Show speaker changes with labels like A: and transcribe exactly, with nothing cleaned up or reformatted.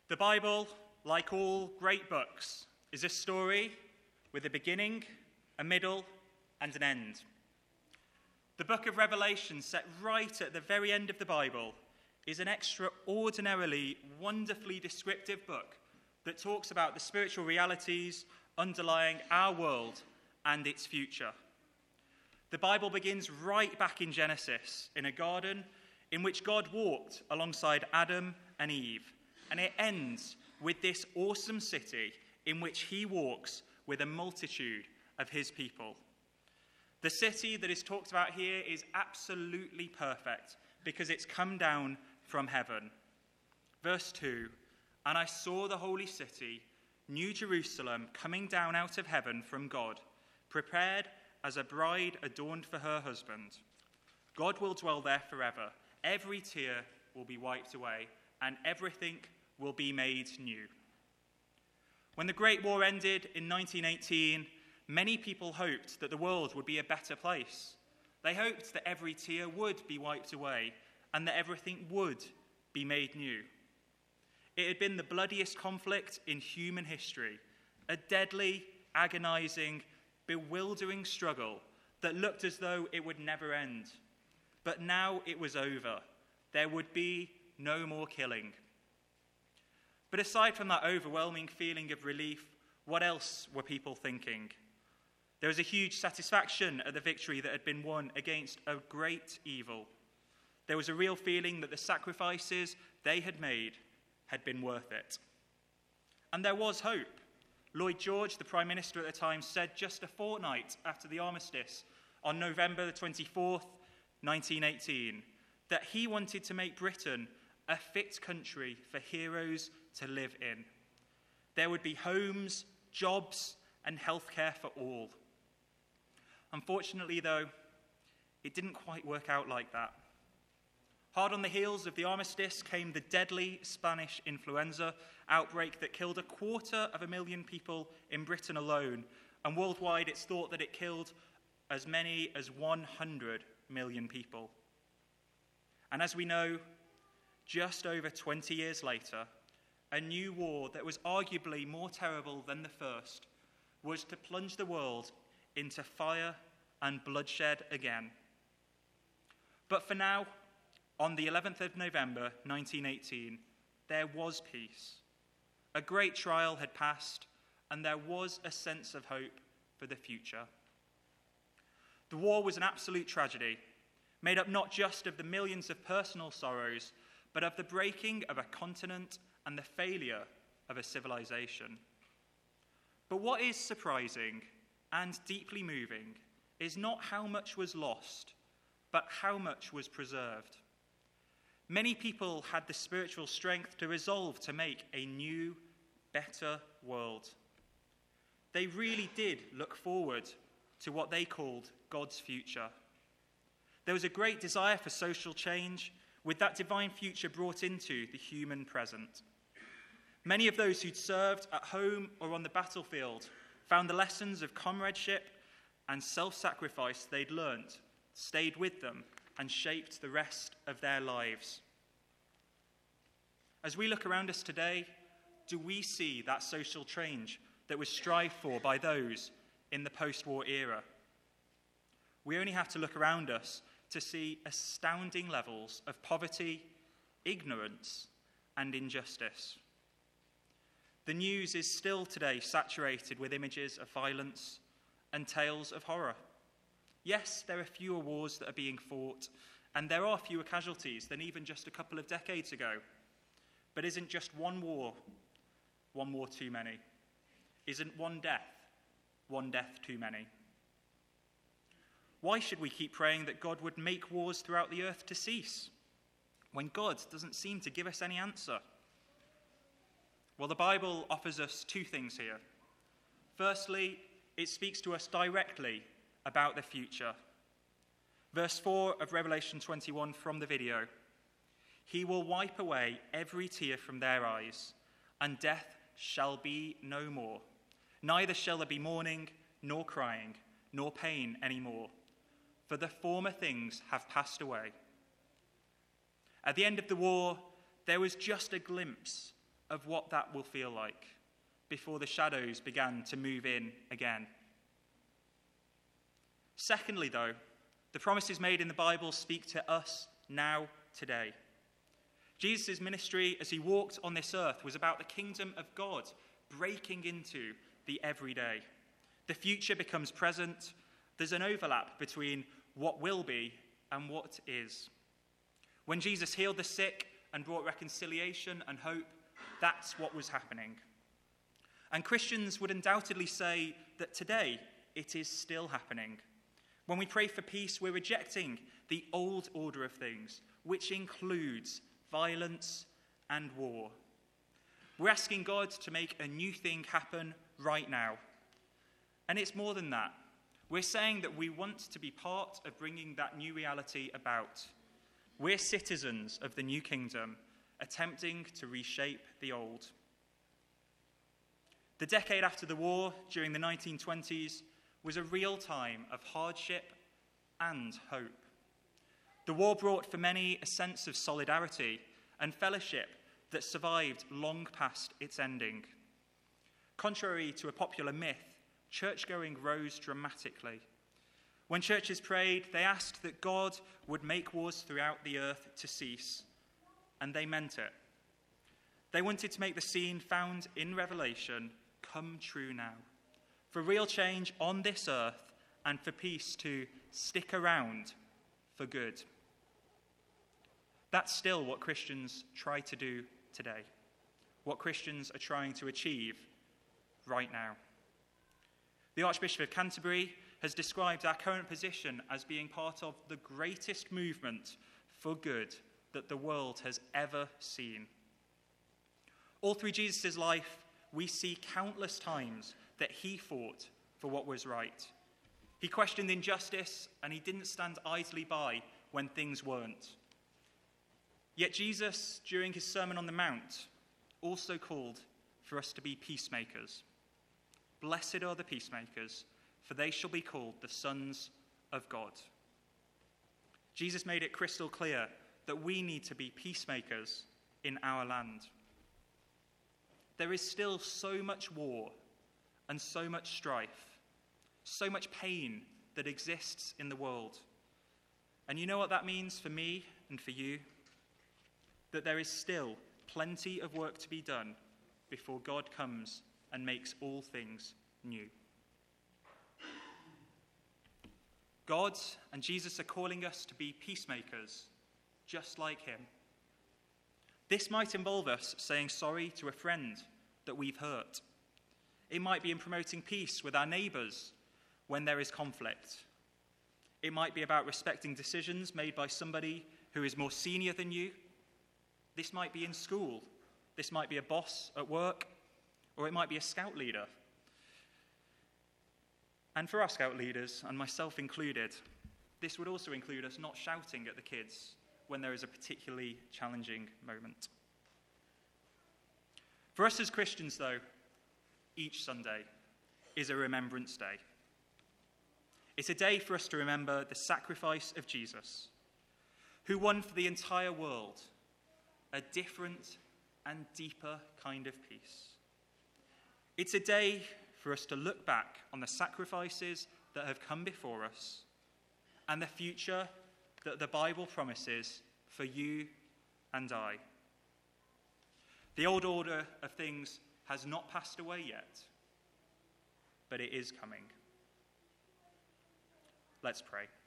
A: The Bible, like all great books, is a story with a beginning, a middle, and an end. The book of Revelation, set right at the very end of the Bible, is an extraordinarily, wonderfully descriptive book that talks about the spiritual realities underlying our world and its future. The Bible begins right back in Genesis, in a garden in which God walked alongside Adam and Eve, and it ends with this awesome city in which he walks with a multitude of his people. The city that is talked about here is absolutely perfect because it's come down from heaven. Verse two, "And I saw the holy city, New Jerusalem, coming down out of heaven from God, prepared as a bride adorned for her husband. God will dwell there forever. Every tear will be wiped away, and everything will be made new." When the Great War ended in nineteen eighteen, many people hoped that the world would be a better place. They hoped that every tear would be wiped away and that everything would be made new. It had been the bloodiest conflict in human history, a deadly, agonizing, bewildering struggle that looked as though it would never end. But now it was over. There would be no more killing. But aside from that overwhelming feeling of relief, what else were people thinking? There was a huge satisfaction at the victory that had been won against a great evil. There was a real feeling that the sacrifices they had made had been worth it. And there was hope. Lloyd George, the Prime Minister at the time, said just a fortnight after the armistice, on November the twenty-fourth, nineteen eighteen, that he wanted to make Britain a fit country for heroes to live in. There would be homes, jobs, and healthcare for all. Unfortunately, though, it didn't quite work out like that. Hard on the heels of the armistice came the deadly Spanish influenza outbreak that killed a quarter of a million people in Britain alone, and worldwide it's thought that it killed as many as one hundred million people. And as we know, just over twenty years later, a new war that was arguably more terrible than the first was to plunge the world into fire and bloodshed again. But for now, on the eleventh of November, nineteen eighteen, there was peace. A great trial had passed, and there was a sense of hope for the future. The war was an absolute tragedy, made up not just of the millions of personal sorrows, but of the breaking of a continent and the failure of a civilization. But what is surprising and deeply moving is not how much was lost, but how much was preserved. Many people had the spiritual strength to resolve to make a new, better world. They really did look forward to what they called God's future. There was a great desire for social change, with that divine future brought into the human present. Many of those who'd served at home or on the battlefield found the lessons of comradeship and self-sacrifice they'd learnt, stayed with them, and shaped the rest of their lives. As we look around us today, do we see that social change that was strived for by those in the post-war era? We only have to look around us to see astounding levels of poverty, ignorance, and injustice. The news is still today saturated with images of violence and tales of horror. Yes, there are fewer wars that are being fought, and there are fewer casualties than even just a couple of decades ago. But isn't just one war one war too many? Isn't one death one death too many? Why should we keep praying that God would make wars throughout the earth to cease, when God doesn't seem to give us any answer? Well, the Bible offers us two things here. Firstly, it speaks to us directly about the future. Verse four of Revelation twenty-one from the video. "He will wipe away every tear from their eyes, and death shall be no more. Neither shall there be mourning, nor crying, nor pain any more, for the former things have passed away." At the end of the war, there was just a glimpse of what that will feel like before the shadows began to move in again. Secondly, though, the promises made in the Bible speak to us now, today. Jesus' ministry as he walked on this earth was about the kingdom of God breaking into the everyday. The future becomes present. There's an overlap between what will be and what is. When Jesus healed the sick and brought reconciliation and hope, that's what was happening. And Christians would undoubtedly say that today it is still happening. When we pray for peace, we're rejecting the old order of things, which includes violence and war. We're asking God to make a new thing happen right now. And it's more than that. We're saying that we want to be part of bringing that new reality about. We're citizens of the new kingdom, attempting to reshape the old. The decade after the war, during the nineteen twenties, was a real time of hardship and hope. The war brought for many a sense of solidarity and fellowship that survived long past its ending. Contrary to a popular myth, church-going rose dramatically. When churches prayed, they asked that God would make wars throughout the earth to cease, and they meant it. They wanted to make the scene found in Revelation come true now, for real change on this earth and for peace to stick around for good. That's still what Christians try to do today, what Christians are trying to achieve right now. The Archbishop of Canterbury has described our current position as being part of the greatest movement for good that the world has ever seen. All through Jesus' life, we see countless times that he fought for what was right. He questioned injustice, and he didn't stand idly by when things weren't. Yet Jesus, during his Sermon on the Mount, also called for us to be peacemakers. Blessed are the peacemakers, for they shall be called the sons of God. Jesus made it crystal clear that we need to be peacemakers in our land. There is still so much war and so much strife, so much pain that exists in the world. And you know what that means for me and for you? That there is still plenty of work to be done before God comes and makes all things new. God and Jesus are calling us to be peacemakers, just like him. This might involve us saying sorry to a friend that we've hurt. It might be in promoting peace with our neighbours when there is conflict. It might be about respecting decisions made by somebody who is more senior than you. This might be in school. This might be a boss at work, or it might be a scout leader. And for our scout leaders, and myself included, this would also include us not shouting at the kids when there is a particularly challenging moment. For us as Christians, though, each Sunday is a Remembrance Day. It's a day for us to remember the sacrifice of Jesus, who won for the entire world a different and deeper kind of peace. It's a day for us to look back on the sacrifices that have come before us and the future that the Bible promises for you and I. The old order of things has not passed away yet, but it is coming. Let's pray.